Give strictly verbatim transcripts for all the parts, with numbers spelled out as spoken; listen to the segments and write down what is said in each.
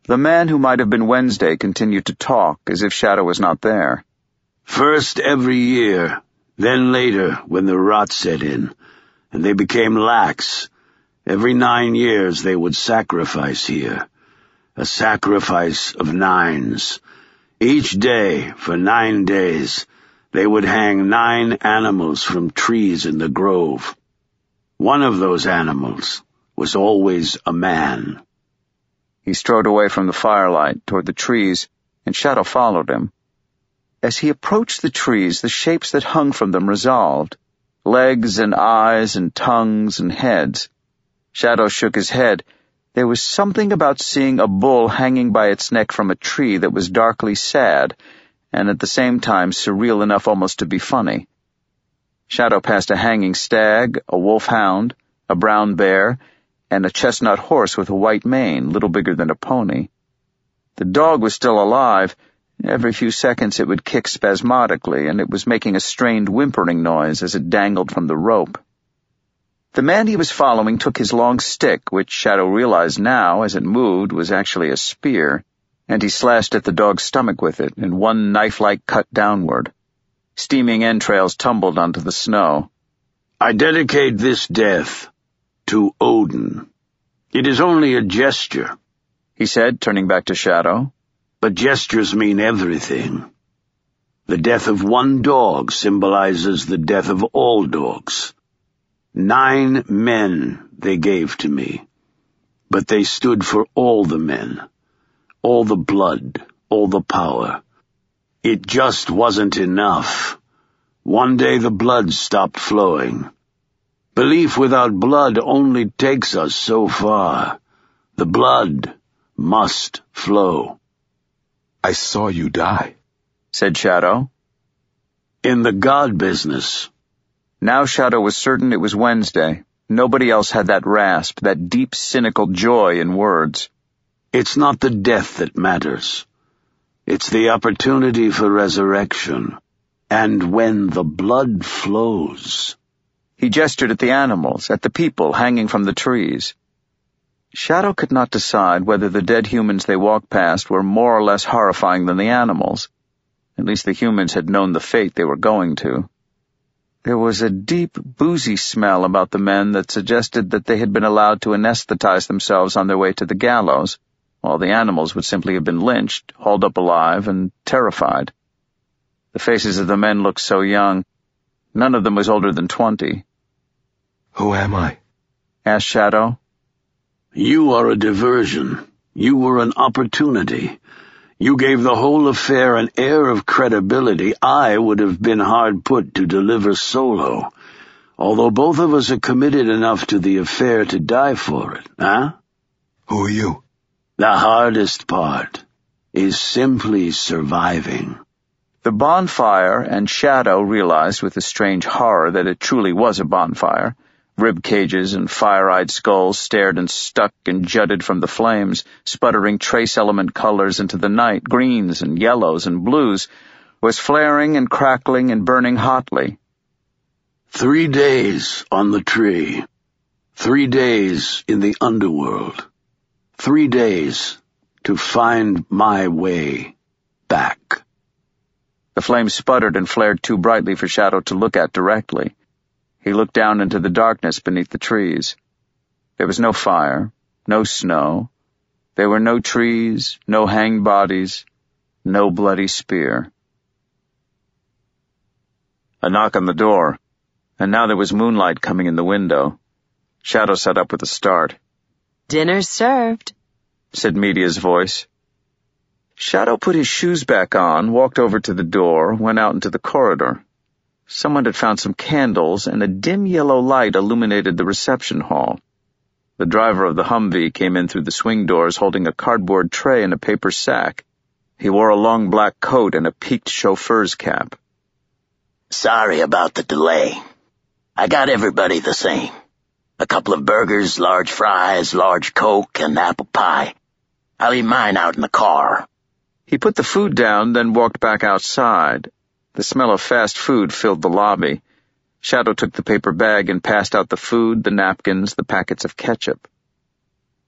The man who might have been Wednesday continued to talk, as if Shadow was not there. First every year, then later when the rot set in, and they became lax. Every nine years they would sacrifice here. A sacrifice of nines. Each day, for nine days, they would hang nine animals from trees in the grove. One of those animals was always a man. He strode away from the firelight toward the trees, and Shadow followed him. As he approached the trees, the shapes that hung from them resolved. Legs and eyes and tongues and heads. Shadow shook his head. There was something about seeing a bull hanging by its neck from a tree that was darkly sad, and at the same time surreal enough almost to be funny. Shadow passed a hanging stag, a wolfhound, a brown bear, and a chestnut horse with a white mane, little bigger than a pony. The dog was still alive. Every few seconds it would kick spasmodically, and it was making a strained whimpering noise as it dangled from the rope. The man he was following took his long stick, which Shadow realized now, as it moved, was actually a spear, and he slashed at the dog's stomach with it, in one knife-like cut downward. Steaming entrails tumbled onto the snow. I dedicate this death to Odin. It is only a gesture, he said, turning back to Shadow. But gestures mean everything. The death of one dog symbolizes the death of all dogs. Nine men they gave to me, but they stood for all the men, all the blood, all the power. It just wasn't enough. One day the blood stopped flowing. Belief without blood only takes us so far. The blood must flow. I saw you die, said Shadow. In the God business. Now Shadow was certain it was Wednesday. Nobody else had that rasp, that deep, cynical joy in words. It's not the death that matters. It's the opportunity for resurrection. And when the blood flows... He gestured at the animals, at the people hanging from the trees. Shadow could not decide whether the dead humans they walked past were more or less horrifying than the animals. At least the humans had known the fate they were going to. There was a deep, boozy smell about the men that suggested that they had been allowed to anesthetize themselves on their way to the gallows, while the animals would simply have been lynched, hauled up alive, and terrified. The faces of the men looked so young. None of them was older than twenty. Who am I? asked Shadow. You are a diversion. You were an opportunity. You gave the whole affair an air of credibility I would have been hard put to deliver solo, although both of us are committed enough to the affair to die for it, huh? Who are you? The hardest part is simply surviving. The bonfire, and Shadow realized with a strange horror that it truly was a bonfire. Rib cages and fire-eyed skulls stared and stuck and jutted from the flames, sputtering trace-element colors into the night, greens and yellows and blues, was flaring and crackling and burning hotly. Three days on the tree. Three days in the underworld. Three days to find my way back. The flames sputtered and flared too brightly for Shadow to look at directly. He looked down into the darkness beneath the trees. There was no fire, no snow. There were no trees, no hanged bodies, no bloody spear. A knock on the door, and now there was moonlight coming in the window. Shadow sat up with a start. "Dinner's served," said Media's voice. Shadow put his shoes back on, walked over to the door, went out into the corridor. Someone had found some candles, and a dim yellow light illuminated the reception hall. The driver of the Humvee came in through the swing doors holding a cardboard tray and a paper sack. He wore a long black coat and a peaked chauffeur's cap. "Sorry about the delay. I got everybody the same. A couple of burgers, large fries, large Coke, and apple pie. I'll eat mine out in the car." He put the food down, then walked back outside. The smell of fast food filled the lobby. Shadow took the paper bag and passed out the food, the napkins, the packets of ketchup.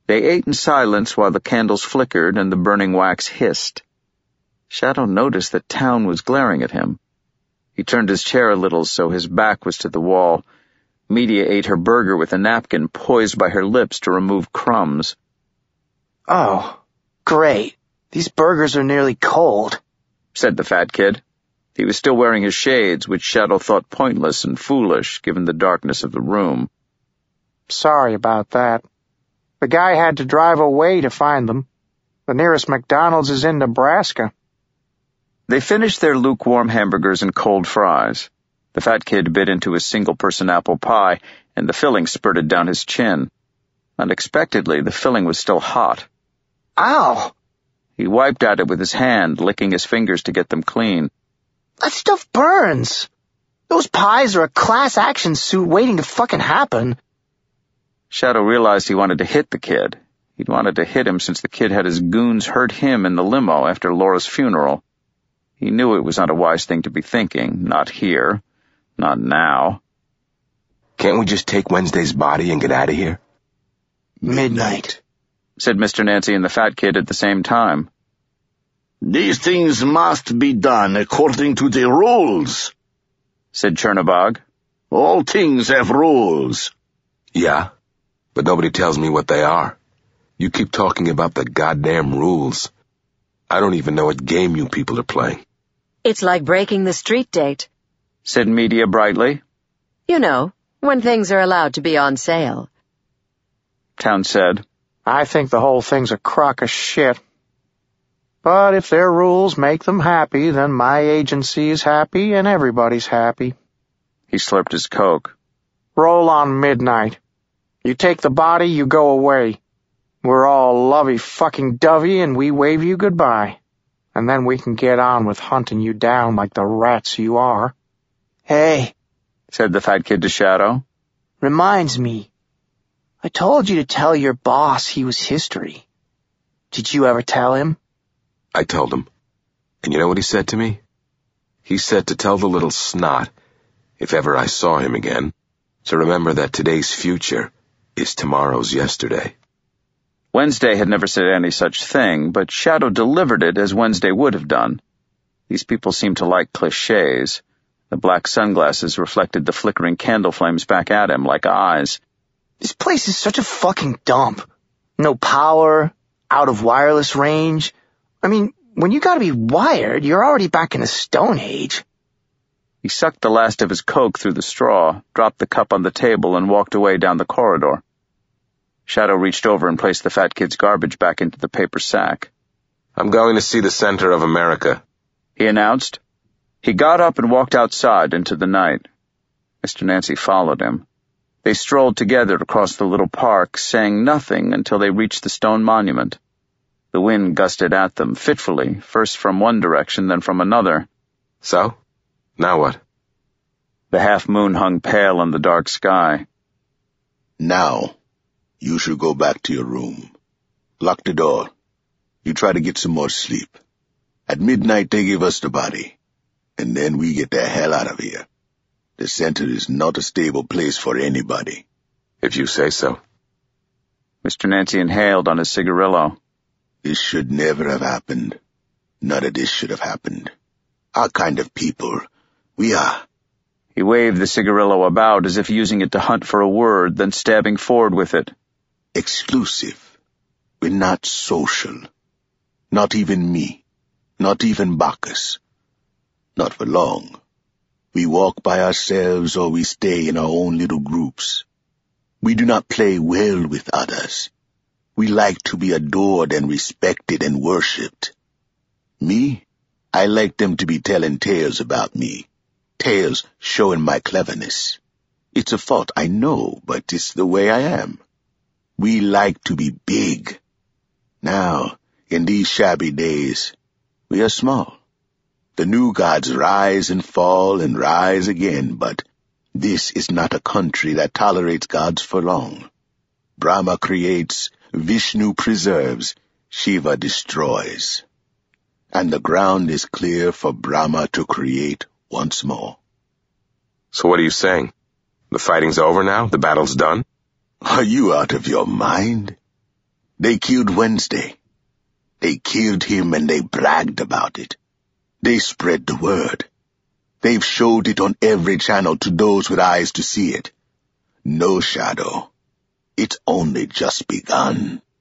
They ate in silence while the candles flickered and the burning wax hissed. Shadow noticed that Town was glaring at him. He turned his chair a little so his back was to the wall. Media ate her burger with a napkin poised by her lips to remove crumbs. "Oh, great. These burgers are nearly cold," said the fat kid. He was still wearing his shades, which Shadow thought pointless and foolish given the darkness of the room. "Sorry about that. The guy had to drive away to find them. The nearest McDonald's is in Nebraska." They finished their lukewarm hamburgers and cold fries. The fat kid bit into his single-person apple pie, and the filling spurted down his chin. Unexpectedly, the filling was still hot. "Ow!" He wiped at it with his hand, licking his fingers to get them clean. "That stuff burns. Those pies are a class action suit waiting to fucking happen." Shadow realized he wanted to hit the kid. He'd wanted to hit him since the kid had his goons hurt him in the limo after Laura's funeral. He knew it was not a wise thing to be thinking, not here, not now. Can't we just take Wednesday's body and get out of here? "Midnight," said Mister Nancy and the fat kid at the same time. "These things must be done according to the rules," said Chernobog. "All things have rules." Yeah, but nobody tells me what they are. You keep talking about the goddamn rules. I don't even know what game you people are playing. It's like breaking the street date, said Media brightly. You know, when things are allowed to be on sale. Town said, "I think the whole thing's a crock of shit. But if their rules make them happy, then my agency is happy and everybody's happy." He slurped his Coke. "Roll on midnight. You take the body, you go away. We're all lovey-fucking-dovey and we wave you goodbye. And then we can get on with hunting you down like the rats you are." "Hey," said the fat kid to Shadow. "Reminds me. I told you to tell your boss he was history. Did you ever tell him?" I told him. And you know what he said to me? He said to tell the little snot, if ever I saw him again, to remember that today's future is tomorrow's yesterday. Wednesday had never said any such thing, but Shadow delivered it as Wednesday would have done. These people seemed to like clichés. The black sunglasses reflected the flickering candle flames back at him like eyes. "This place is such a fucking dump. No power, out of wireless range. I mean, when you gotta be wired, you're already back in the Stone Age." He sucked the last of his Coke through the straw, dropped the cup on the table, and walked away down the corridor. Shadow reached over and placed the fat kid's garbage back into the paper sack. "I'm going to see the center of America," he announced. He got up and walked outside into the night. Mister Nancy followed him. They strolled together across the little park, saying nothing until they reached the stone monument. The wind gusted at them, fitfully, first from one direction, then from another. "So? Now what?" The half-moon hung pale in the dark sky. "Now, you should go back to your room. Lock the door. You try to get some more sleep. At midnight they give us the body, and then we get the hell out of here. The center is not a stable place for anybody." "If you say so." Mister Nancy inhaled on his cigarillo. "This should never have happened. None of this should have happened. Our kind of people, we are." He waved the cigarillo about as if using it to hunt for a word, then stabbing forward with it. "Exclusive. We're not social. Not even me. Not even Bacchus. Not for long. We walk by ourselves or we stay in our own little groups. We do not play well with others. We like to be adored and respected and worshipped. Me, I like them to be telling tales about me. Tales showing my cleverness. It's a fault, I know, but it's the way I am. We like to be big. Now, in these shabby days, we are small. The new gods rise and fall and rise again, but this is not a country that tolerates gods for long. Brahma creates, Vishnu preserves, Shiva destroys. And the ground is clear for Brahma to create once more." "So what are you saying? The fighting's over now? The battle's done?" "Are you out of your mind? They killed Wednesday. They killed him and they bragged about it. They spread the word. They've showed it on every channel to those with eyes to see it. No, Shadow. It's only just begun.